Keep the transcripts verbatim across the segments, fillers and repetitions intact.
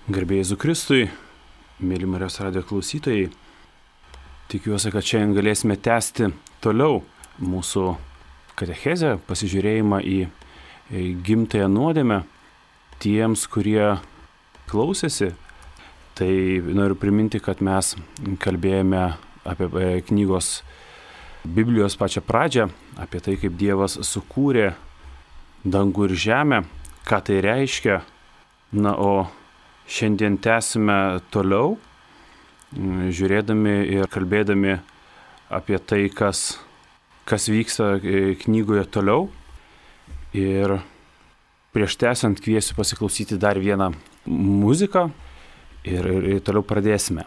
Garbė Jėzui Kristui, mėly Marijos radijo klausytojai, tikiuosi, kad šiandien galėsime tęsti toliau mūsų katechezę, pasižiūrėjimą į gimtąją nuodėmę. Tiems, kurie klausėsi, tai noriu priminti, kad mes kalbėjome apie knygos Biblijos pačią pradžią, apie tai, kaip Dievas sukūrė dangų ir žemę, ką tai reiškia. Na, o šiandien tęsime toliau, žiūrėdami ir kalbėdami apie tai, kas, kas vyksta knygoje toliau. Ir prieš tęsiant kviesiu pasiklausyti dar vieną muziką ir, ir, ir toliau pradėsime.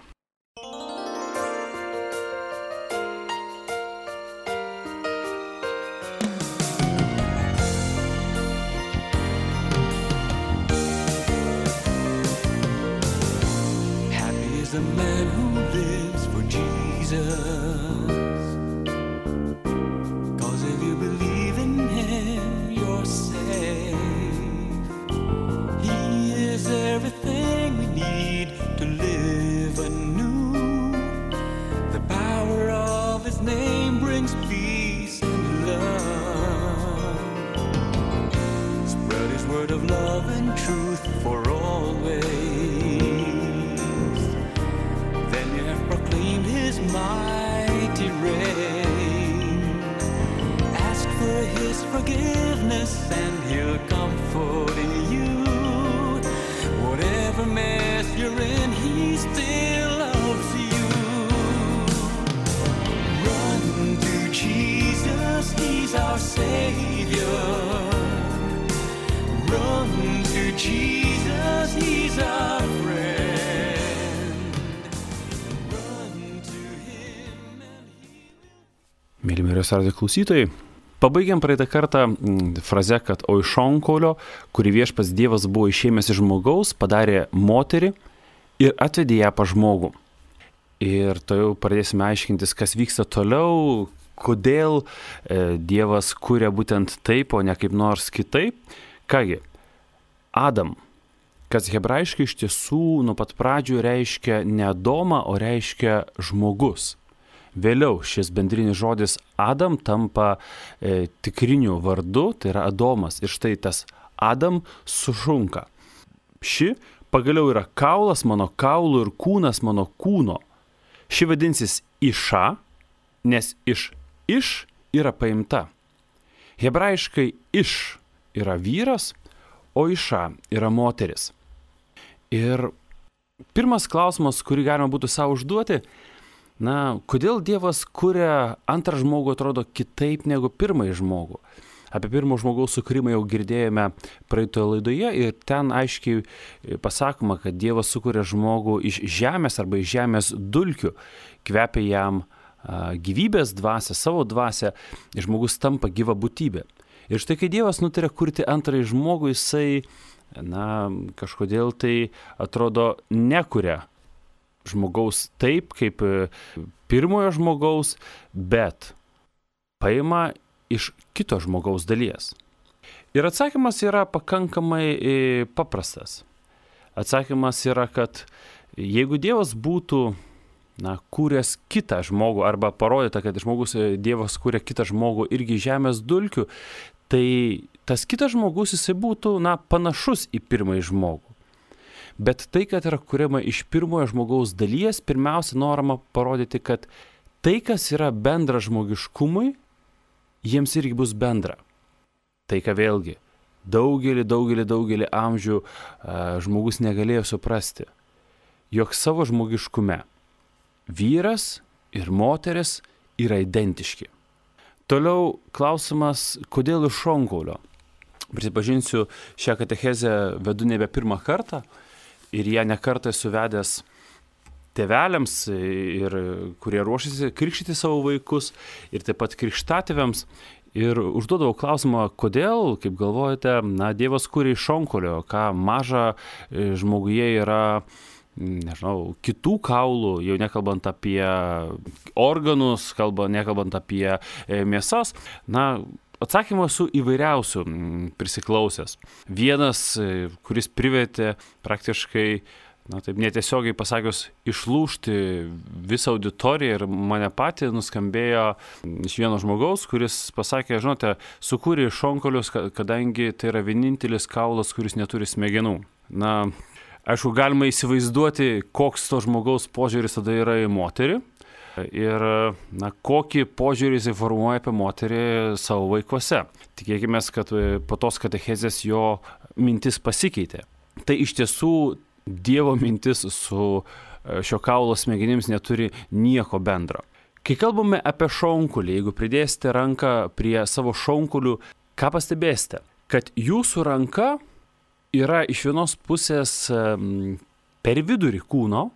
Mėly Marijos radijo klausytojai, pabaigiam praeitą kartą frazę, kad o iš šonkaulio, kurį viešpats Dievas buvo išėmęs iš žmogaus, padarė moterį ir atvedė ją pas žmogų. Ir to jau pradėsime aiškintis, kas vyksta toliau, kodėl e, Dievas kuria būtent taip, o ne kaip nors kitaip. Kągi, Adam, kas hebrajiškai iš tiesų nuo pat pradžių reiškia ne Adomą, o reiškia žmogus. Vėliau šis bendrinis žodis Adam tampa e, tikriniu vardu, tai yra Adomas. Ir štai tas Adam sušunka. Ši pagaliau yra kaulas mano kaulų ir kūnas mano kūno. Ši vadinsis Iša, nes iš iš yra paimta. Hebrajiškai iš yra vyras, o Iša yra moteris. Ir pirmas klausimas, kurį galima būtų savo užduoti, na, kodėl Dievas kuria antrą žmogų atrodo kitaip negu pirmąjį žmogų? Apie pirmo žmogaus sukūrimą jau girdėjome praeitoje laidoje ir ten aiškiai pasakoma, kad Dievas sukuria žmogų iš žemės arba iš žemės dulkių, kvepia jam a, gyvybės dvasią, savo dvasią, ir žmogus tampa gyva būtybė. Ir štai kai Dievas nutarė kurti antrąjį žmogų, jisai, na, kažkodėl tai atrodo nekuria žmogaus taip, kaip pirmojo žmogaus, bet paima iš kito žmogaus dalies. Ir atsakymas yra pakankamai paprastas. Atsakymas yra, kad jeigu Dievas būtų, na, kūręs kitą žmogų, arba parodyta, kad žmogus, Dievas kūrė kitą žmogų irgi žemės dulkių, tai tas kitas žmogus jisai būtų, na, panašus į pirmąjį žmogų. Bet tai, kad yra kuriama iš pirmojo žmogaus dalies, pirmiausia norama parodyti, kad tai, kas yra bendra žmogiškumui, jiems irgi bus bendra. Tai, ką vėlgi daugelį, daugelį, daugelį amžių a, žmogus negalėjo suprasti, jog savo žmogiškume vyras ir moteris yra identiški. Toliau klausimas, kodėl iš šonkaulio? Prisipažinsiu, šią katechezę vedu nebe pirmą kartą. Ir ją nekartą suvedęs tėveliams, ir, kurie ruošiasi krikštyti savo vaikus, ir taip pat krikštatėviams. Ir užduodavau klausimą, kodėl, kaip galvojate, na, Dievas kūrė iš šonkaulio, ką maža žmoguje yra, nežinau, kitų kaulų, jau nekalbant apie organus, kalba, nekalbant apie mėsas. Na, Atsakymų esu įvairiausių prisiklausęs. Vienas, kuris privertė praktiškai, na taip netiesiogiai pasakius, išlūžti visą auditoriją ir mane patį, nuskambėjo iš vieno žmogaus, kuris pasakė, žinote, sukūrė šonkaulius, kadangi tai yra vienintelis kaulas, kuris neturi smegenų. Na, aišku, galima įsivaizduoti, koks to žmogaus požiūris tada yra į moterį ir na, kokį požiūrį jis formuoja apie moterį savo vaikuose. Tikėkime, kad po tos katechezės jo mintis pasikeitė. Tai iš tiesų Dievo mintis su šio kaulo smegenims neturi nieko bendro. Kai kalbame apie šonkulį, jeigu pridėsite ranką prie savo šonkulių, ką pastebėsite? Kad jūsų ranka yra iš vienos pusės per vidurį kūno,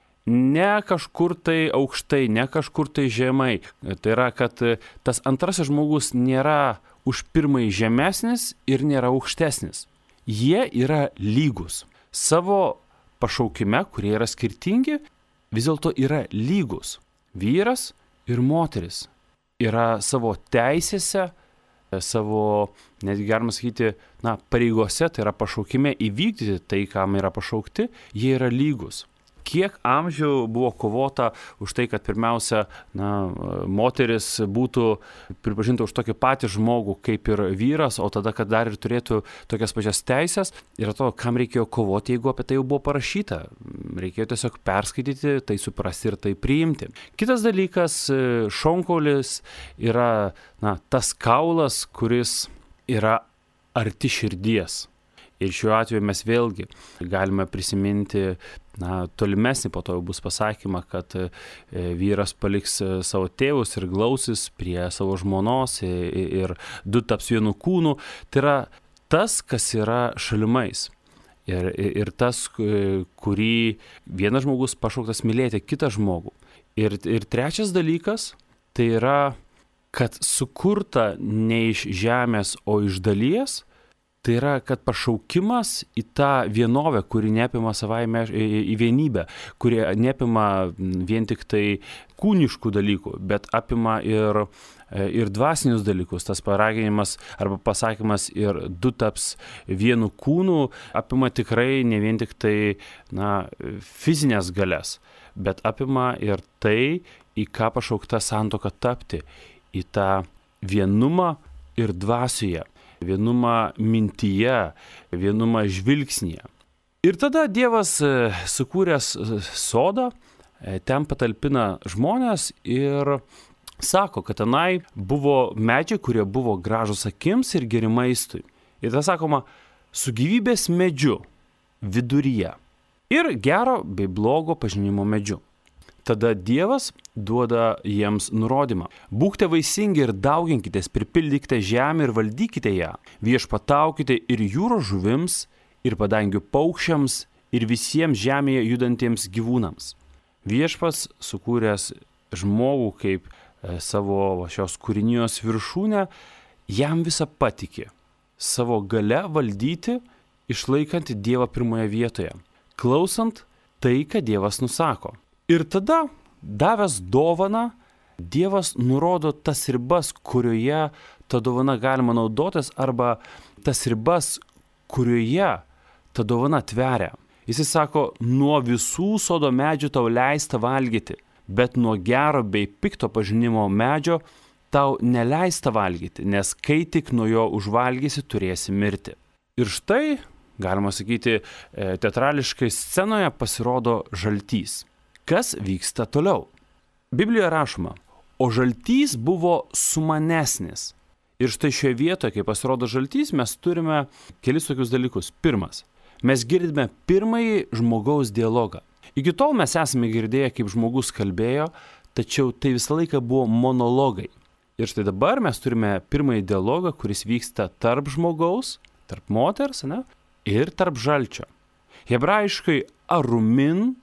ne kažkur tai aukštai, ne kažkur tai žemai. Tai yra, kad tas antrasis žmogus nėra už pirmąjį žemesnis ir nėra aukštesnis. Jie yra lygus. Savo pašaukime, kurie yra skirtingi, vis dėlto yra lygus. Vyras ir moteris yra savo teisėse, savo, netgi galima sakyti, na, pareigose, tai yra pašaukime įvykdyti tai, kam yra pašaukti, jie yra lygus. Kiek amžių buvo kovota už tai, kad pirmiausia, na, moteris būtų pripažinta už tokį patį žmogų kaip ir vyras, o tada, kad dar ir turėtų tokias pačias teisės. Ir to, kam reikėjo kovoti, jeigu apie tai jau buvo parašyta. Reikėjo tiesiog perskaityti, tai suprasti ir tai priimti. Kitas dalykas, šonkaulis yra, na, tas kaulas, kuris yra arti širdies. Ir šiuo atveju mes vėlgi galime prisiminti, na, tolimesnį po to jau bus pasakymą, kad vyras paliks savo tėvus ir glausis prie savo žmonos ir du taps vienu kūnu. Tai yra tas, kas yra šalimais. Ir, ir tas, kurį vienas žmogus pašauktas mylėti kitą žmogų. Ir, ir trečias dalykas, tai yra, kad sukurta ne iš žemės, o iš dalies. Tai yra, kad pašaukimas į tą vienovę, kuri neapima savaime į vienybę, kuri neapima vien tik tai kūniškų dalykų, bet apima ir, ir dvasinius dalykus. Tas paraginimas arba pasakymas ir du taps vienu kūnu apima tikrai ne vien tik tai, na, fizinės galias, bet apima ir tai, į ką pašaukta santuoka tapti, į tą vienumą ir dvasioje. Vienumą mintyje, vienumą žvilgsnyje. Ir tada Dievas sukūręs sodą, ten patalpina žmonės ir sako, kad tenai buvo medžiai, kurie buvo gražus akims ir geri maistui. Ir tas sakoma, su gyvybės medžiu viduryje ir gero bei blogo pažinimo medžiu. Tada Dievas duoda jiems nurodymą. Būkite vaisingi ir dauginkitės, pripildykite žemę ir valdykite ją. Viešpataukite ir jūros žuvims, ir padangių paukščiams, ir visiems žemėje judantiems gyvūnams. Viešpats, sukūręs žmogų kaip savo šios kūrinijos viršūnę, jam visą patikė. Savo gale valdyti, išlaikant Dievą pirmoje vietoje. Klausant tai, ką Dievas nusako. Ir tada, davęs dovaną, Dievas nurodo tas ribas, kurioje ta dovana galima naudotis, arba tas ribas, kurioje ta dovana tveria. Jis sako, nuo visų sodo medžių tau leista valgyti, bet nuo gero bei pikto pažinimo medžio tau neleista valgyti, nes kai tik nuo jo užvalgysi, turėsi mirti. Ir štai, galima sakyti, teatrališkai scenoje pasirodo žaltys. Kas vyksta toliau? Biblijoje rašoma, o žaltys buvo sumanesnis. Ir štai šioje vietoje, kai pasirodo žaltys, mes turime kelis tokius dalykus. Pirmas, mes girdime pirmąjį žmogaus dialogą. Iki tol mes esame girdėję, kaip žmogus kalbėjo, tačiau tai visą laiką buvo monologai. Ir štai dabar mes turime pirmąjį dialogą, kuris vyksta tarp žmogaus, tarp moters, ne, ir tarp žalčio. Hebrajiškai arumin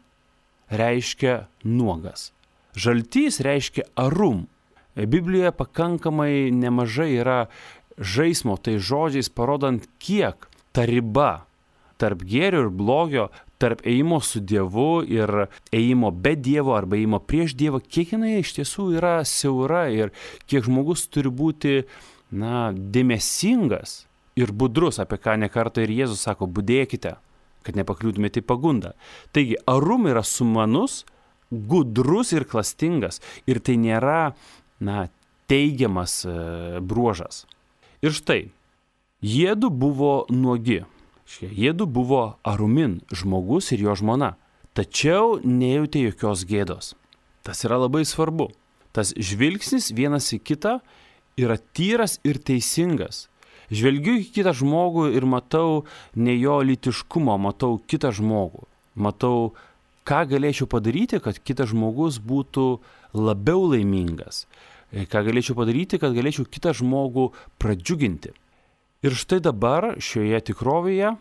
reiškia nuogas. Žaltys reiškia arum. Biblijoje pakankamai nemažai yra žaismo, tai žodžiais parodant, kiek ta riba tarp gėrio ir blogio, tarp ėjimo su Dievu ir ėjimo be Dievo arba ėjimo prieš Dievą, kiek jinai iš tiesų yra siaura ir kiek žmogus turi būti, na, dėmesingas ir budrus, apie ką nekartą ir Jėzus sako, budėkite, kad nepakliūtumėte į pagundą. Taigi, arum yra sumanus, gudrus ir klastingas. Ir tai nėra, na, teigiamas e, bruožas. Ir štai, jiedu buvo nuogi. Jiedu buvo arumin, žmogus ir jo žmona. Tačiau nejautė jokios gėdos. Tas yra labai svarbu. Tas žvilgsnis vienas į kitą yra tyras ir teisingas. Žvelgiu į kitą žmogų ir matau ne jo lytiškumo, matau kitą žmogų. Matau, ką galėčiau padaryti, kad kitas žmogus būtų labiau laimingas. Ką galėčiau padaryti, kad galėčiau kitą žmogų pradžiuginti. Ir štai dabar šioje tikrovėje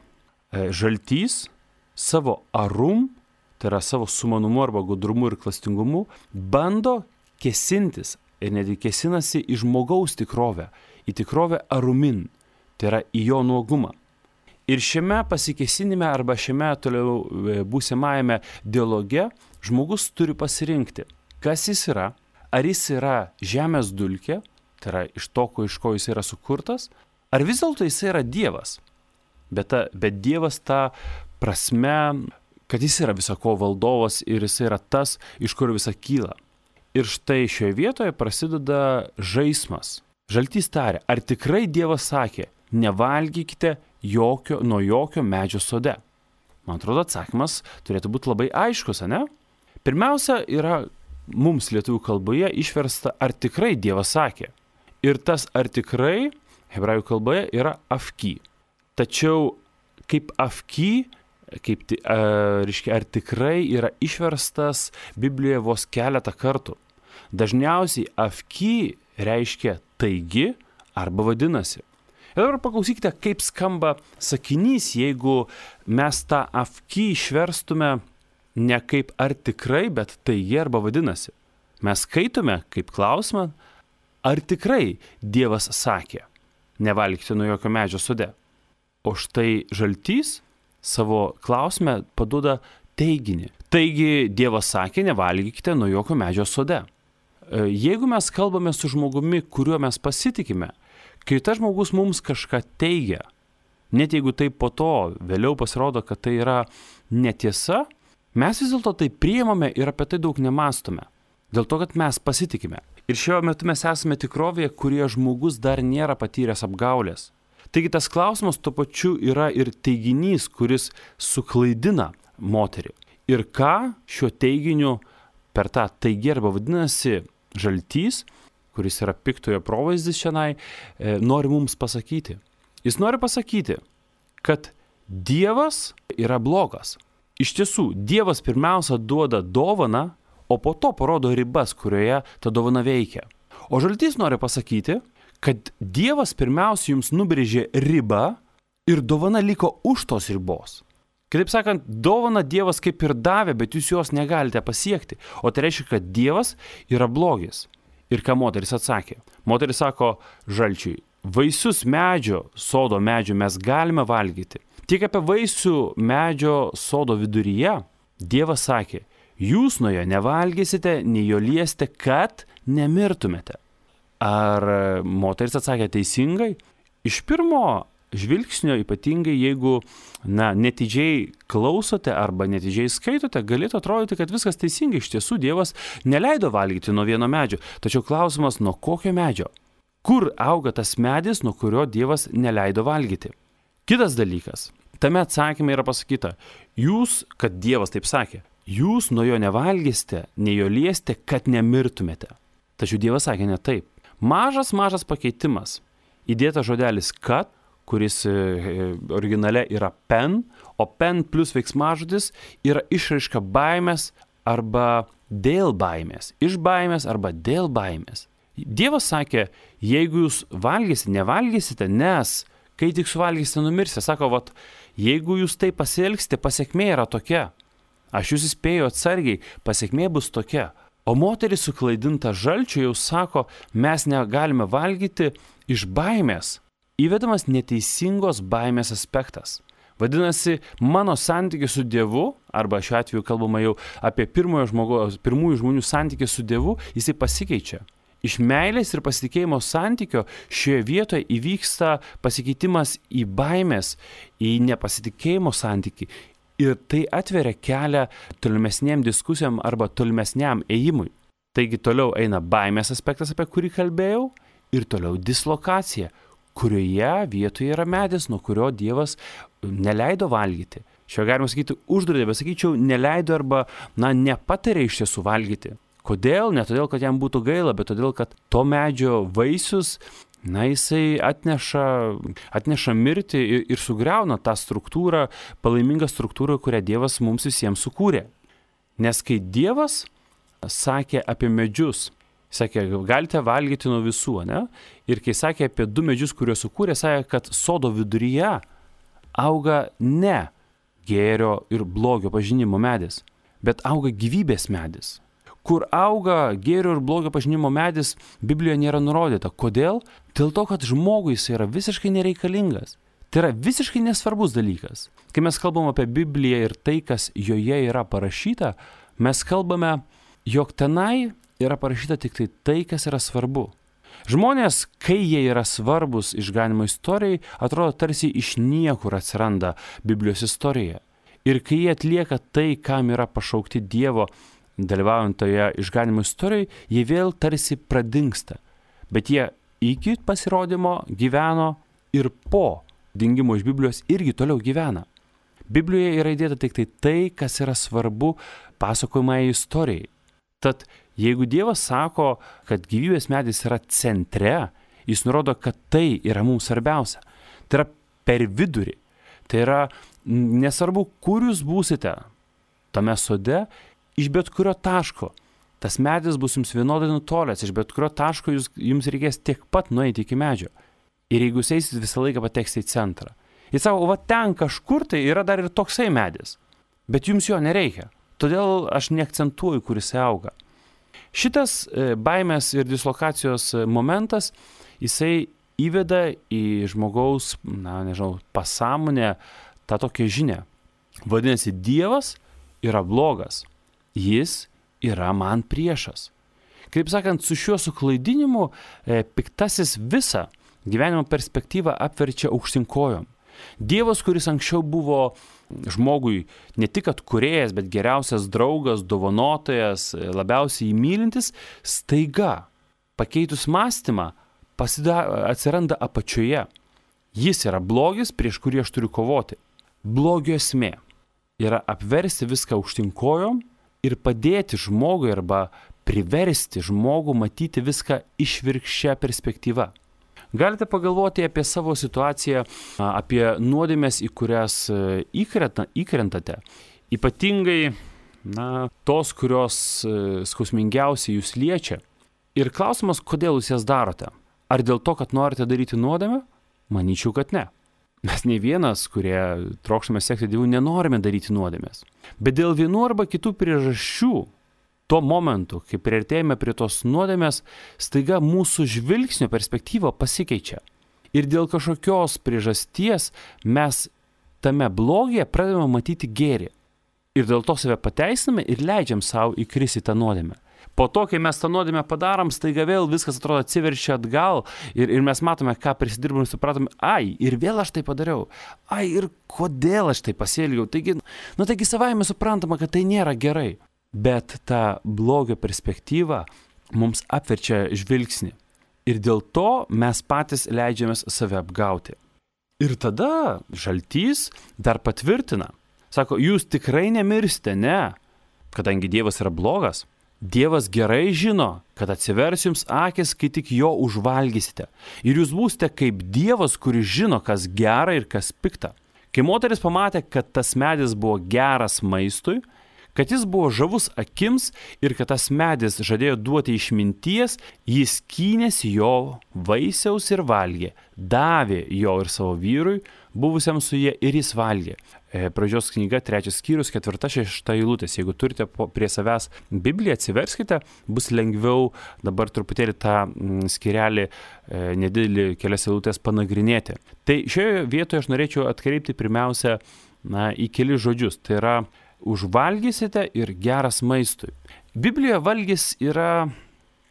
žaltys savo arum, tai yra savo sumanumu arba gudrumu ir klastingumu, bando kesintis ir netgi kesinasi į žmogaus tikrovę, į tikrovę arumin, tai yra į jo nuogumą. Ir šiame pasikesinime arba šiame toliau būsimajame dialoge žmogus turi pasirinkti, kas jis yra, ar jis yra žemės dulkė, tai yra iš to, iš ko jis yra sukurtas, ar vis dėlto jis yra Dievas. Bet, ta, bet Dievas ta prasme, kad jis yra visako valdovas ir jis yra tas, iš kur visa kyla. Ir štai šioje vietoje prasideda žaismas. Žaltys tarė, ar tikrai Dievas sakė, nevalgykite jokio, nuo jokio medžio sode? Man atrodo, atsakymas turėtų būti labai aiškus, ne? Pirmiausia, yra mums lietuvių kalboje išversta, ar tikrai Dievas sakė. Ir tas ar tikrai hebrajų kalboje yra afki. Tačiau kaip afki, kaip, reiškia, ar tikrai yra išverstas Biblijoje vos keletą kartų. Dažniausiai afki reiškia taigi arba vadinasi. Ir dabar paklausykite, kaip skamba sakinys, jeigu mes tą afki išverstume ne kaip ar tikrai, bet taigi arba vadinasi. Mes skaitome kaip klausimą, ar tikrai Dievas sakė, nevalgykite nuo jokio medžio sode. O štai žaltys savo klausime paduoda teiginį. Taigi Dievas sakė, nevalgykite nuo jokio medžio sode. Jeigu mes kalbame su žmogumi, kuriuo mes pasitikime, kai tas žmogus mums kažką teigia, net jeigu tai po to vėliau pasirodo, kad tai yra netiesa, mes vis dėlto tai priimame ir apie tai daug nemastome. Dėl to, kad mes pasitikime. Ir šiuo metu mes esame tikrovėje, kurie žmogus dar nėra patyręs apgaulės. Taigi tas klausimas tuo pačiu yra ir teiginys, kuris suklaidina moterį. Ir ką šiuo teiginiu per tą taigi arba vadinasi žaltys, kuris yra piktojo provaizdis šiandien, e, nori mums pasakyti. Jis nori pasakyti, kad Dievas yra blogas. Iš tiesų, Dievas pirmiausia duoda dovaną, o po to parodo ribas, kurioje ta dovana veikia. O žaltys nori pasakyti, kad Dievas pirmiausia jums nubrėžė ribą ir dovana liko už tos ribos. Kitaip sakant, dovana Dievas kaip ir davė, bet jūs jos negalite pasiekti. O tai reiškia, kad Dievas yra blogis. Ir ką moteris atsakė? Moteris sako žalčiui, vaisius medžio, sodo medžio mes galime valgyti. Tik apie vaisių medžio sodo viduryje Dievas sakė, jūs nuo jo nevalgysite, nei jo liesite, kad nemirtumėte. Ar moteris atsakė teisingai? Iš pirmo žvilgsnio, ypatingai jeigu na, netidžiai klausote arba netidžiai skaitote, galėtų atrodyti, kad viskas teisingai. Iš tiesų Dievas neleido valgyti nuo vieno medžio. Tačiau klausimas, nuo kokio medžio? Kur auga tas medis, nuo kurio Dievas neleido valgyti? Kitas dalykas. Tame atsakyme yra pasakyta, jūs, kad Dievas taip sakė, jūs nuo jo nevalgysite, nei jo liesite, kad nemirtumėte. Tačiau Dievas sakė ne taip. Mažas, mažas pakeitimas. Įdėta žodelis kad, kuris originale yra pen, o pen plus veiksmažodis yra išraiška baimės arba dėl baimės. Iš baimės arba dėl baimės. Dievas sakė, jeigu jūs valgysite, nevalgysite, nes kai tik suvalgysite, numirsite. Sako, vat, jeigu jūs tai pasielgsite, pasiekmė yra tokia. Aš jūs įspėju atsargiai, pasiekmė bus tokia. O moteris suklaidinta žalčiu jau sako, mes negalime valgyti iš baimės. Įvedamas neteisingos baimės aspektas. Vadinasi, mano santykis su Dievu, arba šiuo atveju kalbama jau apie pirmojo žmogaus, pirmųjų žmonių santykį su Dievu, jisai pasikeičia. Iš meilės ir pasitikėjimo santykio šioje vietoje įvyksta pasikeitimas į baimės, į nepasitikėjimo santykį. Ir tai atveria kelią tolimesniem diskusijom arba tolimesniam ėjimui. Taigi toliau eina baimės aspektas, apie kurį kalbėjau, ir toliau dislokacija, kurioje vietoje yra medis, nuo kurio Dievas neleido valgyti. Šio galima sakyti uždraudė, bet sakyčiau, neleido arba na, nepatarė iš tiesų valgyti. Kodėl? Ne todėl, kad jam būtų gaila, bet todėl, kad to medžio vaisius, na, jisai atneša, atneša mirtį ir, ir sugriauna tą struktūrą, palaimingą struktūrą, kurią Dievas mums visiems sukūrė. Nes kai Dievas sakė apie medžius, sakė, galite valgyti nuo visų, ne? Ir kai sakė apie du medžius, kuriuos sukūrė, sakė, kad sodo viduryje auga ne gėrio ir blogio pažinimo medis, bet auga gyvybės medis. Kur auga gėrio ir blogio pažinimo medis, Biblijoje nėra nurodyta. Kodėl? Dėl to, kad žmogui jis yra visiškai nereikalingas. Tai yra visiškai nesvarbus dalykas. Kai mes kalbam apie Bibliją ir tai, kas joje yra parašyta, mes kalbame, jog tenai yra parašyta tik tai tai, kas yra svarbu. Žmonės, kai jie yra svarbus išganimo istorijai, atrodo tarsi iš niekur atsiranda Biblijos istorija. Ir kai jie atlieka tai, kam yra pašaukti Dievo, dalyvaujant toje išganimo istorijoje, jie vėl tarsi pradingsta. Bet jie iki pasirodymo gyveno ir po dingimo iš Biblijos irgi toliau gyvena. Biblijoje yra įdėta tik tai tai, kas yra svarbu pasakojamai istorijai. Tad jeigu Dievas sako, kad gyvybės medis yra centre, jis nurodo, kad tai yra mums svarbiausia. Tai yra per vidurį. Tai yra nesvarbu, kur jūs būsite tame sode, iš bet kurio taško. Tas medis bus jums vienodai nutolęs, iš bet kurio taško jūs, jums reikės tiek pat nueiti iki medžio. Ir jeigu jūs eisit, visą laiką pateksite į centrą. Jis sako, va ten kažkur tai yra dar ir toksai medis, bet jums jo nereikia. Todėl aš neakcentuoju, kur jis auga. Šitas baimės ir dislokacijos momentas, jisai įveda į žmogaus, na, nežinau, pasąmonę tą tokią žinią. Vadinasi, Dievas yra blogas. Jis yra man priešas. Kaip sakant, su šiuo suklaidinimu e, piktasis visą gyvenimo perspektyvą apverčia aukštinkojom. Dievas, kuris anksčiau buvo žmogui ne tik atkūrėjas, bet geriausias draugas, dovanotojas, labiausiai įmylintis, staiga, pakeitus mąstymą, pasida, atsiranda apačioje. Jis yra blogis, prieš kurį aš turiu kovoti. Blogio esmė yra apversti viską aukštinkojom ir padėti žmogui arba priversti žmogų matyti viską išvirkščia perspektyva. Galite pagalvoti apie savo situaciją, apie nuodėmes, į kurias įkrenta, įkrentate. Ypatingai na, tos, kurios skausmingiausiai jūs liečia. Ir klausimas, kodėl jūs jas darote? Ar dėl to, kad norite daryti nuodėmę? Manyčiau, kad ne. Mes ne vienas, kurie trokštame sekti Dievu, nenorime daryti nuodėmės. Bet dėl vienų arba kitų priežasčių, tuo momentu, kai priartėjame prie tos nuodėmės, staiga mūsų žvilgsnio perspektyva pasikeičia. Ir dėl kažkokios priežasties mes tame blogyje pradedame matyti gėrį. Ir dėl to save pateisiname ir leidžiam savo įkristi tą nuodėmę. Po to, kai mes tą nuodėmę padarom, staiga vėl viskas atrodo atsiverčia atgal ir, ir mes matome, ką prisidirbam ir supratome, ai, ir vėl aš tai padariau, ai, ir kodėl aš tai pasielgiau. Taigi, nu, taigi savaime suprantama, kad tai nėra gerai. Bet ta blogio perspektyva mums apverčia žvilgsnį. Ir dėl to mes patys leidžiamės save apgauti. Ir tada žaltys dar patvirtina. Sako, jūs tikrai nemirsite, ne, kadangi Dievas yra blogas. Dievas gerai žino, kad atsivers jums akis, kai tik jo užvalgysite. Ir jūs būsite kaip Dievas, kuris žino, kas gera ir kas pikta. Kai moteris pamatė, kad tas medis buvo geras maistui, kad jis buvo žavus akims ir kad tas medis žadėjo duoti išminties, jis skynėsi jo vaisiaus ir valgė, davė jo ir savo vyrui, buvusiam su jie, ir jis valgė. E, Pradžios knyga, trečias skyrius, ketvirta, šešta eilutės. Jeigu turite po, prie savęs Bibliją, atsiverskite, bus lengviau dabar truputėlį tą mm, skyrelį, e, nedidelį kelias eilutės panagrinėti. Tai šioje vietoje aš norėčiau atkreipti pirmiausia na, į kelis žodžius. Tai yra užvalgysite ir geras maistui. Biblijoje valgys yra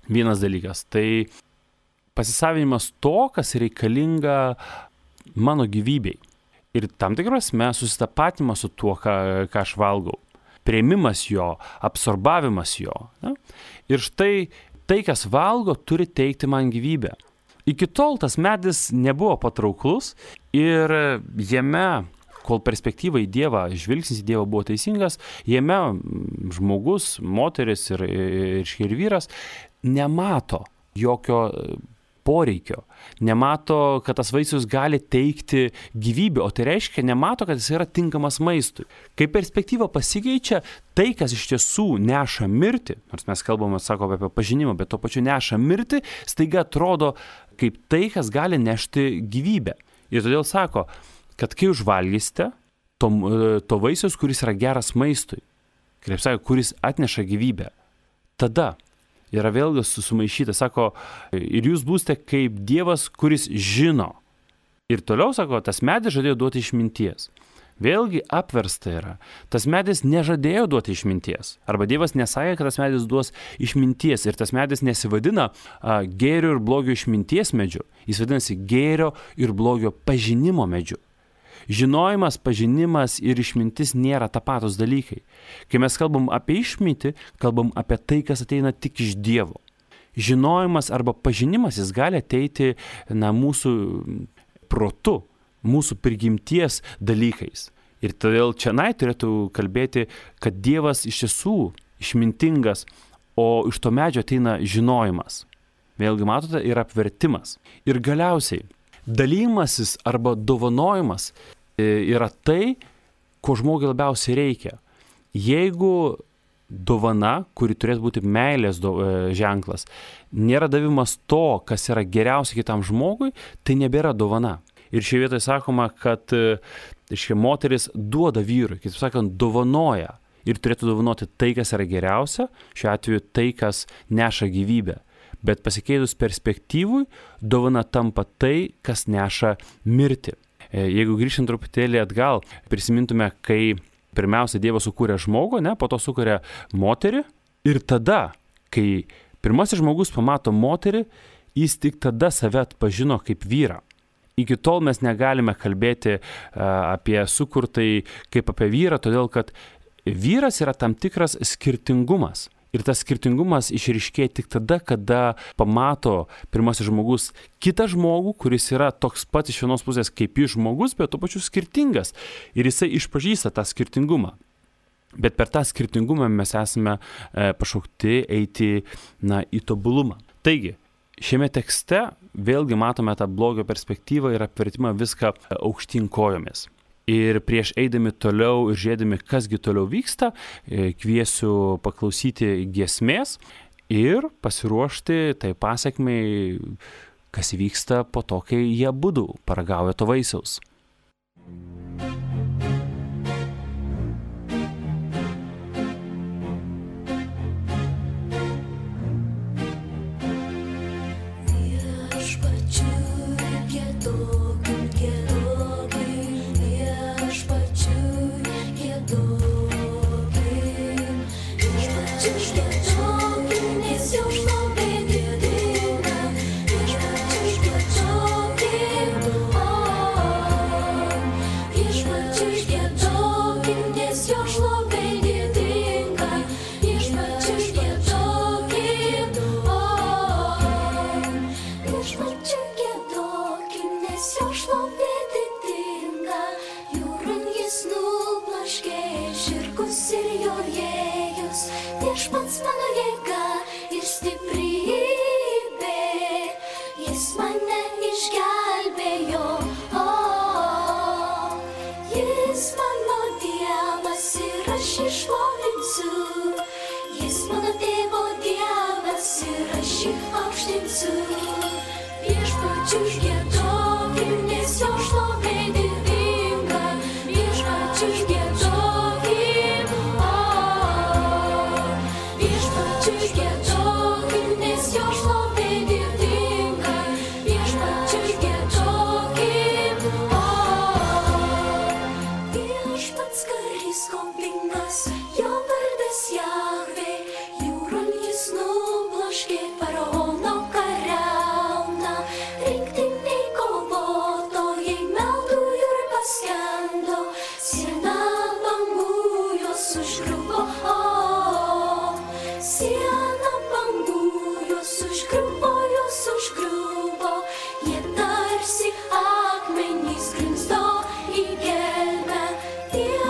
vienas dalykas. Tai pasisavinimas to, kas reikalinga mano gyvybei. Ir tam tikras mes susitapatimas su tuo, ką, ką aš valgau. Priėmimas jo, absorbavimas jo. Ne? Ir štai tai, kas valgo, turi teikti man gyvybę. Iki tol tas medis nebuvo patrauklus ir jame, kol perspektyva į Dievą, žvilgsnis į Dievą buvo teisingas, jame žmogus, moteris ir, ir, ir vyras nemato jokio poreikio, nemato, kad tas vaisius gali teikti gyvybę, o tai reiškia, nemato, kad jis yra tinkamas maistui. Kai perspektyva pasikeičia, tai, kas iš tiesų neša mirtį, nors mes kalbame, sako, apie pažinimą, bet to pačiu neša mirtį, staiga atrodo kaip tai, kas gali nešti gyvybę. Ir todėl sako, kad kai užvalgysite to, to vaisius, kuris yra geras maistui, kaip sako, kuris atneša gyvybę, tada yra vėlgi sumaišyta, sako, ir jūs būsite kaip Dievas, kuris žino. Ir toliau, sako, tas medis žadėjo duoti išminties. Vėlgi apversta yra. Tas medis nežadėjo duoti išminties. Arba Dievas nesakė, kad tas medis duos išminties. Ir tas medis nesivadina a, gėrio ir blogio išminties medžiu. Jis vadinasi gėrio ir blogio pažinimo medžiu. Žinojimas, pažinimas ir išmintis nėra tapatus dalykai. Kai mes kalbam apie išmintį, kalbam apie tai, kas ateina tik iš Dievo. Žinojimas arba pažinimas jis gali ateiti na, mūsų protu, mūsų prigimties dalykais. Ir todėl čianai turėtų kalbėti, kad Dievas iš tiesų išmintingas, o iš to medžio ateina žinojimas. Vėlgi matote, yra apvertimas. Ir galiausiai dalymasis arba dovanojimas yra tai, ko žmogui labiausiai reikia. Jeigu dovana, kuri turės būti meilės do, ženklas, nėra davimas to, kas yra geriausia kitam žmogui, tai nebėra dovana. Ir šioje vietoje sakoma, kad iškia, moteris duoda vyrui, kitaip sakant, dovanoja. Ir turėtų dovanoti tai, kas yra geriausia, šiuo atveju tai, kas neša gyvybę. Bet pasikeitus perspektyvui, dovana tampa tai, kas neša mirtį. Jeigu grįžtant truputėlį atgal, prisimintume, kai pirmiausia Dievas sukūrė žmogų, ne, po to sukūrė moterį. Ir tada, kai pirmasis žmogus pamato moterį, jis tik tada save atpažino kaip vyrą. Iki tol mes negalime kalbėti a, apie sukurtai kaip apie vyrą, todėl kad vyras yra tam tikras skirtingumas. Ir tas skirtingumas išryškėja tik tada, kada pamato pirmasis žmogus kitą žmogų, kuris yra toks pat iš vienos pusės kaip jis žmogus, bet tuo pačiu skirtingas. Ir jisai išpažįsta tą skirtingumą. Bet per tą skirtingumą mes esame e, pašaukti eiti na, į tobulumą. Taigi, šiame tekste vėlgi matome tą blogio perspektyvą ir apvertimą viską aukštyn kojomis. Ir prieš eidami toliau ir žiūrėdami, kasgi toliau vyksta, kviesiu paklausyti giesmės ir pasiruošti tai pasekmei, kas vyksta po to, kai jie abudu paragauja to vaisiaus. Jo vardas Jahvė, jūron jis nubloškė, paro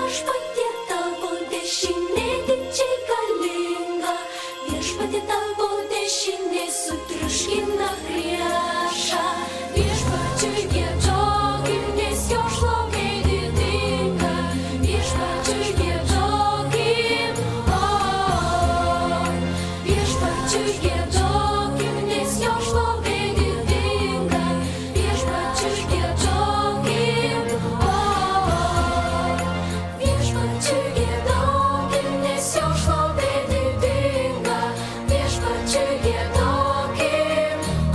Viešpatie tavo dešinė didžiai galinga, viešpatie tavo dešinė sutriuškina priešą. Viešpačiui giedrokim, nes jo šlovė didinga. Viešpačiui giedrokim, o, viešpačiui giedrokim, nes jo šlovė didinga. Viešpačiui giedrokim, o, viešpačiui giedrokim, nes jo šlovė didinga. Viešpačiui giedrokim, o,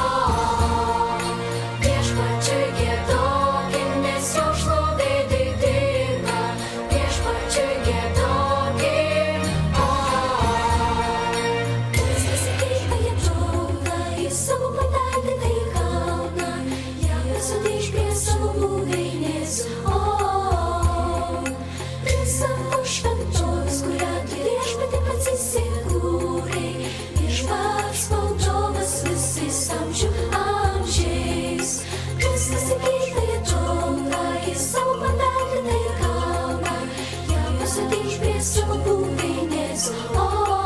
viešpačiui giedrokim, nes jo šlovė didinga. Viešpačiui giedrokim, o. Viskas ateina į džiaugsmą, į savo patartą kalną, ją pasodins prie savo buveinės, o. Prie savo šventovės, kurią tu viešpatie pats įsikūrei, viešpats valdovas visais amžių amžiais. Viskas ateina į džiaugsmą, į savo patartą kalną, ją pasodins prie savo buveinės, o.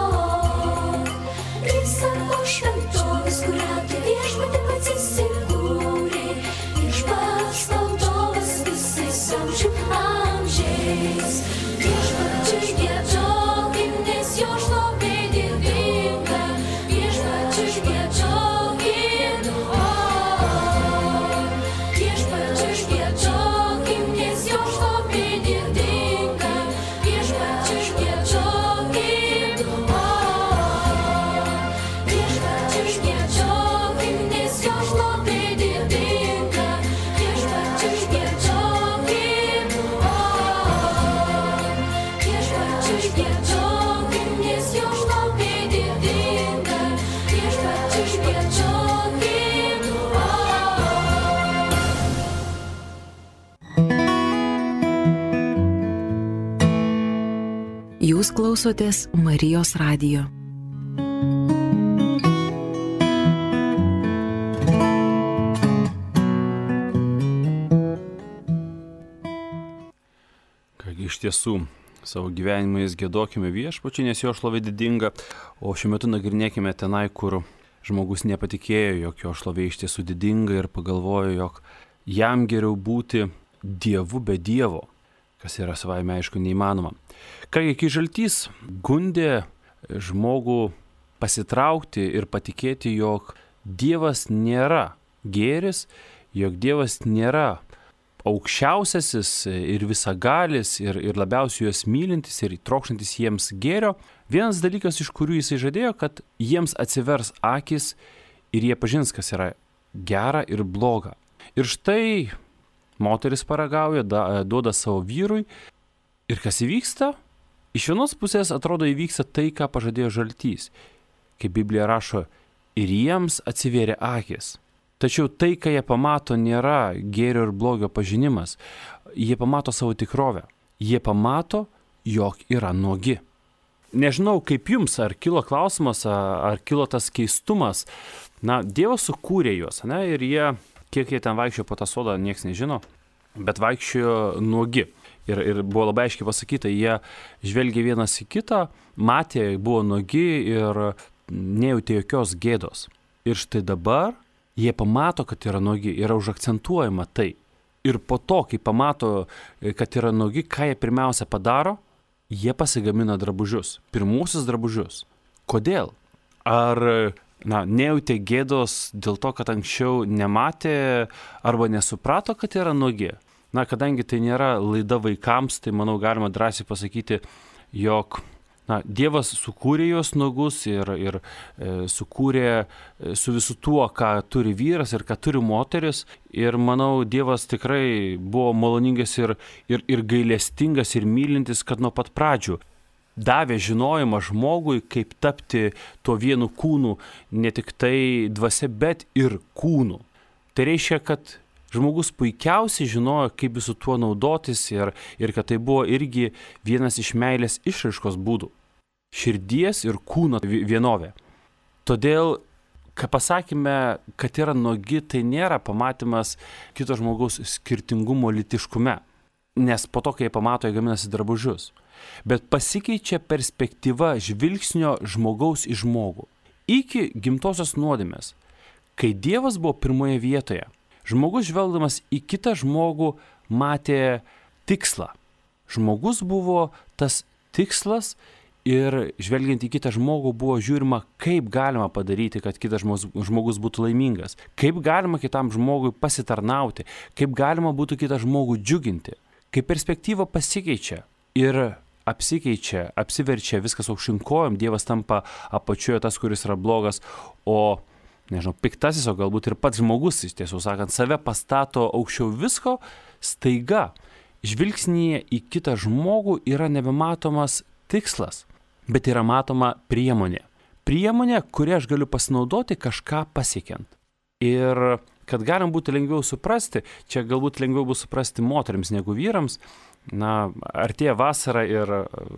Prie savo šventovės, kurią tu viešpatie pats įsikūrei, viešpats valdovas visais amžių amžiais. Viešpačiui giedrokim, nes jo šlovė didinga. Viešpačiui giedrokim, o. Viešpačiui giedrokim, nes jo šlovė didinga. Viešpačiui giedrokim, o. Viešpačiui giedrokim, nes jo šlovė didinga. Viešpačiui giedrokim, o. Viešpačiui giedrokim, nes jo šlovė didinga. Viešpačiui giedrokim, o. Jūs klausotės Marijos radijo. Kągi iš tiesų, savo gyvenimais giedokime viešpačiui, nes jo šlovė didinga, o šiuo metu nagrinėkime tenai, kur žmogus nepatikėjo, jog jo šlovė iš tiesų didinga ir pagalvojo, jog jam geriau būti dievu be dievo, kas yra savaime aišku neįmanoma. Kągi iki žaltys gundė žmogų pasitraukti ir patikėti, jog Dievas nėra gėris, jog Dievas nėra aukščiausiasis ir visagalis ir, ir labiausiai juos mylintis ir trokšantis jiems gėrio. Vienas dalykas, iš kurių jisai žadėjo, kad jiems atsivers akis ir jie pažins, kas yra gera ir bloga. Ir štai moteris paragauja, da, duoda savo vyrui ir kas įvyksta? Iš vienos pusės atrodo įvyksta tai, ką pažadėjo žaltys. Kaip Biblija rašo, ir jiems atsivėrė akis. Tačiau tai, ką jie pamato, nėra gėrio ir blogio pažinimas. Jie pamato savo tikrovę. Jie pamato, jog yra nuogi. Nežinau, kaip jums, ar kilo klausimas, ar kilo tas keistumas. Na, Dievas sukūrė juos, ne? Ir jie, kiek jie ten vaikščiojo po tą sodą, nieks nežino, bet vaikščiojo nuogi. Ir, ir buvo labai aiškiai pasakyta, jie žvelgė vienas į kitą, matė, buvo nuogi ir nejautė jokios gėdos. Ir štai dabar jie pamato, kad yra nuogi, yra užakcentuojama tai. Ir po to, kai pamato, kad yra nuogi, ką jie pirmiausia padaro, jie pasigamina drabužius, pirmuosius drabužius. Kodėl? Ar na, nejautė gėdos dėl to, kad anksčiau nematė arba nesuprato, kad yra nuogi? Na, kadangi tai nėra laida vaikams, tai manau galima drąsiai pasakyti, jog na, Dievas sukūrė juos nuogus ir, ir e, sukūrė su visu tuo, ką turi vyras ir ką turi moteris. Ir manau, Dievas tikrai buvo maloningas ir, ir, ir gailestingas ir mylintis, kad nuo pat pradžių davė žinojimą žmogui, kaip tapti tuo vienu kūnu, ne tik tai dvasia, bet ir kūnu. Tai reiškia, kad žmogus puikiausiai žinojo, kaip su tuo naudotis ir, ir kad tai buvo irgi vienas iš meilės išraiškos būdų. Širdies ir kūno vienovė. Todėl, kai pasakėme, kad yra nuogi, tai nėra pamatymas kito žmogaus skirtingumo lytiškume. nes po to, kai jie pamato, jie gaminasi drabužius. Bet pasikeičia perspektyva žvilgsnio žmogaus į žmogų. Iki gimtosios nuodėmės, kai Dievas buvo pirmoje vietoje, žmogus žvelgdamas į kitą žmogų matė tikslą. Žmogus buvo tas tikslas ir žvelgiant į kitą žmogų buvo žiūrima, kaip galima padaryti, kad kitas žmogus būtų laimingas, kaip galima kitam žmogui pasitarnauti, kaip galima būtų kitą žmogų džiuginti. Kai perspektyva pasikeičia ir apsikeičia, apsiverčia viskas aukštyn kojom, Dievas tampa apačioje tas, kuris yra blogas, o, nežinau, piktasis, o galbūt ir pats žmogus, iš tiesų sakant, save pastato aukščiau visko, staiga žvilgsnyje į kitą žmogų yra nebematomas tikslas, bet yra matoma priemonė. Priemonė, kurią aš galiu pasinaudoti kažką pasiekiant. Ir kad galim būti lengviau suprasti, čia galbūt lengviau bus suprasti moterims negu vyrams, na, artėja vasara ir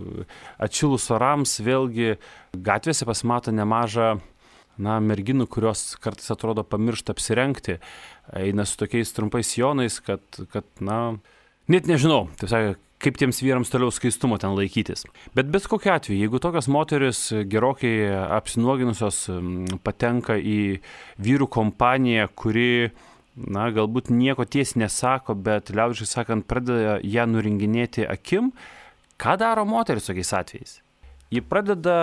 atšilus orams vėlgi gatvėse pasimato nemaža, na, merginų, kurios kartais atrodo pamiršta apsirengti, eina su tokiais trumpais sijonais, kad, kad na, net nežinau, taip sakė, kaip tiems vyrams toliau skaistumo ten laikytis. Bet bet kokiu atveju, jeigu tokios moteris gerokai apsinuoginusios patenka į vyrų kompaniją, kuri, na, galbūt nieko tiesiai nesako, bet liaudiškai sakant, pradeda ją nuringinėti akim, ką daro moteris tokiais atvejais? Ji pradeda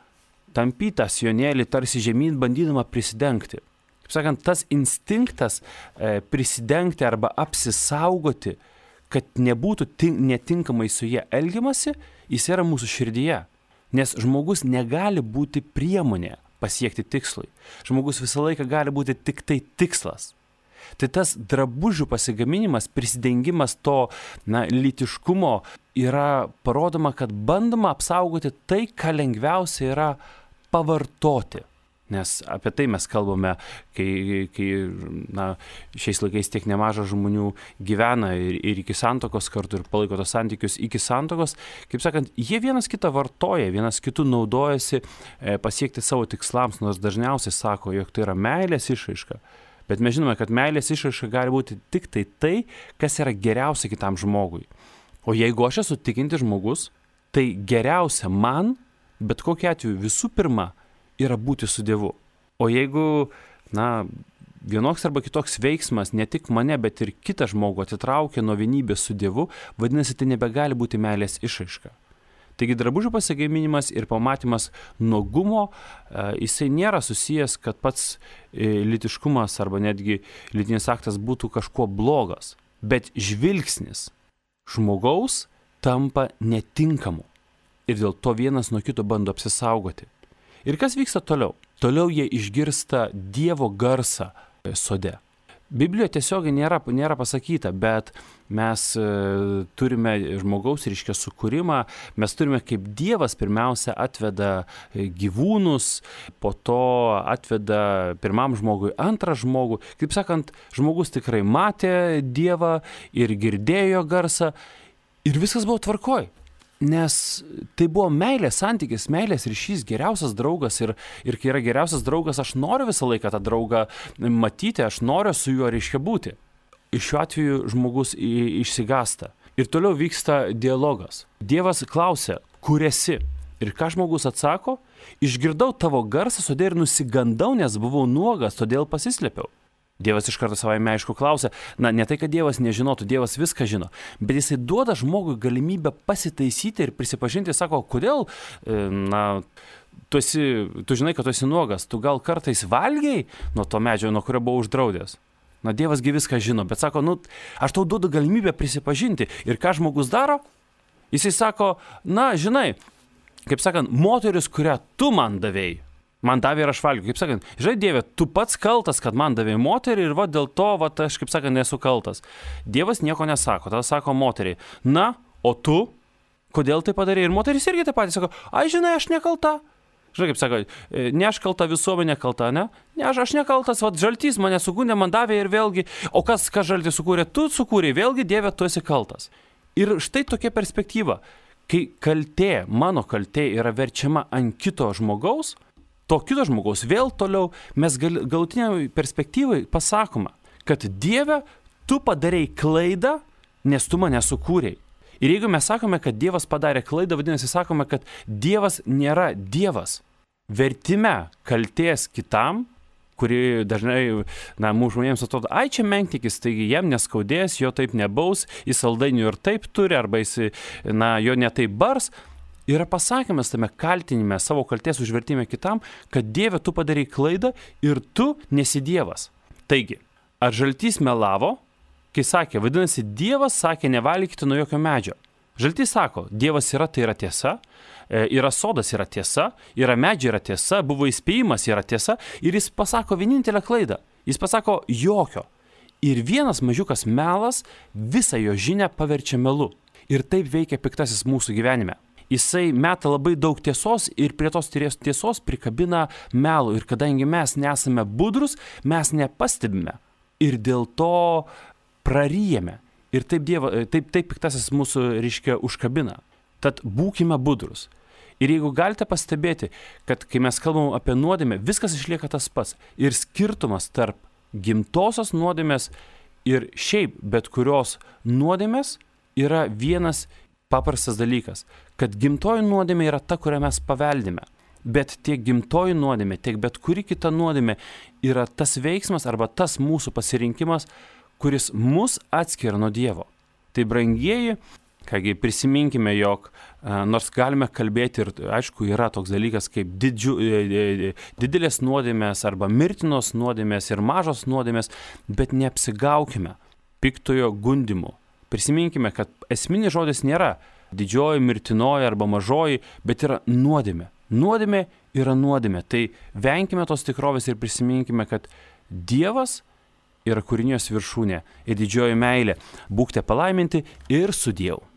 tampyti tą sijonėlį tarsi žemyn, bandydama prisidengti. Kaip sakant, tas instinktas e, prisidengti arba apsisaugoti, kad nebūtų tink, netinkamai su jie elgiamasi, jis yra mūsų širdyje. Nes žmogus negali būti priemonė pasiekti tikslui. Žmogus visą laiką gali būti tik tai tikslas. Tai tas drabužių pasigaminimas, prisidengimas to, na, lytiškumo yra parodoma, kad bandoma apsaugoti tai, ką lengviausia yra pavartoti. Nes apie tai mes kalbame, kai, kai na, šiais laikais tiek nemaža žmonių gyvena ir, ir iki santokos kartu ir palaiko tos santykius iki santokos. Kaip sakant, jie vienas kitą vartoja, vienas kitų naudojasi e, pasiekti savo tikslams, nors dažniausiai sako, jog tai yra meilės išraiška. Bet mes žinome, kad meilės išraiška gali būti tik tai tai, kas yra geriausia kitam žmogui. O jeigu aš esu tikintis žmogus, tai geriausia man, bet kokiu atveju visų pirma, yra būti su Dievu. O jeigu, na, vienoks arba kitoks veiksmas ne tik mane, bet ir kitą žmogų atitraukia nuo vienybės su Dievu, vadinasi, tai nebegali būti meilės išraiška. Taigi drabužių pasigaminimas ir pamatymas nuogumo, e, jisai nėra susijęs, kad pats e, lytiškumas arba netgi lytinis aktas būtų kažkuo blogas, bet žvilgsnis žmogaus tampa netinkamu ir dėl to vienas nuo kito bando apsisaugoti. Ir kas vyksta toliau? Toliau jie išgirsta Dievo garsą sode. Biblijoje tiesiog nėra, nėra pasakyta, bet mes e, turime žmogaus reiškia sukūrimą, mes turime kaip Dievas pirmiausia atveda gyvūnus, po to atveda pirmam žmogui antrą žmogų. Kaip sakant, žmogus tikrai matė Dievą ir girdėjo garsą ir viskas buvo tvarkoj. Nes tai buvo meilės santykis, meilės ryšys, geriausias draugas ir, ir kai yra geriausias draugas, aš noriu visą laiką tą draugą matyti, aš noriu su juo reiškia būti. Ir šiuo atveju žmogus išsigąsta. Ir toliau vyksta dialogas. Dievas klausia, kur esi? Ir ką žmogus atsako? Išgirdau tavo garsą sode ir nusigandau, nes buvau nuogas, todėl pasislėpiau. Dievas iš karto savaime aišku klausia, na, ne tai, kad Dievas nežinotų, Dievas viską žino, bet jisai duoda žmogui galimybę pasitaisyti ir prisipažinti, sako, kodėl, na, tu, esi, tu žinai, kad tu esi nuogas, tu gal kartais valgiai nuo to medžio, nuo kurio buvau uždraudęs. Na, Dievasgi viską žino, bet sako, nu, aš tau duodu galimybę prisipažinti. Ir ką žmogus daro? Jisai sako, na, žinai, kaip sakant, moteris, kurią tu man davėjai, man davė ir aš valgiau. Kaip sakant, žinai, Dieve, tu pats kaltas, kad man davė moterį ir va dėl to, va, aš, kaip sakant, nesu kaltas. Dievas nieko nesako, tada sako moteriai, na, o tu, kodėl tai padarė? Ir moteris irgi taip pat sako, ai, žinai, aš nekalta. Žinai, kaip sako, ne aš kalta, visuomenė kalta, ne? Ne, aš, aš nekaltas, va, žaltys mane sukūrė, man davė ir vėlgi, o kas, kas žaltį sukūrė, tu sukūrė, vėlgi, Dieve, tu esi kaltas. Ir štai tokia perspektyva, kai kaltė, mano kaltė yra verčiama ant kito žmogaus, to kito žmogaus vėl toliau mes gal, galutiniai perspektyvai pasakoma, kad Dieve, tu padarei klaidą nes tu mane sukūrei. Ir jeigu mes sakome, kad Dievas padarė klaidą, vadinasi, sakome, kad Dievas nėra Dievas. Vertime kaltės kitam, kuri dažnai, na, mūsų žmonėms atrodo, ai čia menknikis, taigi jam neskaudės, jo taip nebaus, jis saldainių ir taip turi, arba jis, na, jo netaip bars. Yra pasakymas tame kaltinime, savo kaltės užvertime kitam, kad Dieve tu padarai klaidą ir tu nesi Dievas. Taigi, ar Žaltys melavo, kai sakė, vadinasi, Dievas sakė, nevalgykite nuo jokio medžio. Žaltys sako, Dievas yra, tai yra tiesa, yra sodas, yra tiesa, yra medžiai, yra tiesa, buvo įspėjimas, yra tiesa, ir jis pasako vienintelę klaidą. Jis pasako jokio. Ir vienas mažiukas melas visą jo žinią paverčia melu. Ir taip veikia piktasis mūsų gyvenime. Jisai meta labai daug tiesos ir prie tos tiesos prikabina melų. Ir kadangi mes nesame budrus, mes nepastebime. Ir dėl to praryjame. Ir taip, dievo, taip, taip piktasis mūsų, reiškia, užkabina. Tad būkime budrus. Ir jeigu galite pastebėti, kad kai mes kalbam apie nuodėmę, viskas išlieka tas pats. Ir skirtumas tarp gimtosios nuodėmės ir šiaip bet kurios nuodėmės yra vienas paprastas dalykas. Kad gimtoji nuodėmė yra ta, kurią mes paveldime. Bet tiek gimtoji nuodėmė, tiek bet kuri kita nuodėmė yra tas veiksmas arba tas mūsų pasirinkimas, kuris mus atskiria nuo Dievo. Tai brangieji, kągi prisiminkime, jog a, nors galime kalbėti ir aišku yra toks dalykas kaip didžiu, e, didelės nuodėmės arba mirtinos nuodėmės ir mažos nuodėmės, bet neapsigaukime piktojo gundimu. Prisiminkime, kad esminis žodis nėra didžioji, mirtinoji arba mažoji, bet yra nuodėmė. Nuodėmė yra nuodėmė. Tai venkime tos tikrovės ir prisiminkime, kad Dievas yra kūrinijos viršūnė ir didžioji meilė. Būkite palaiminti ir su Dievu.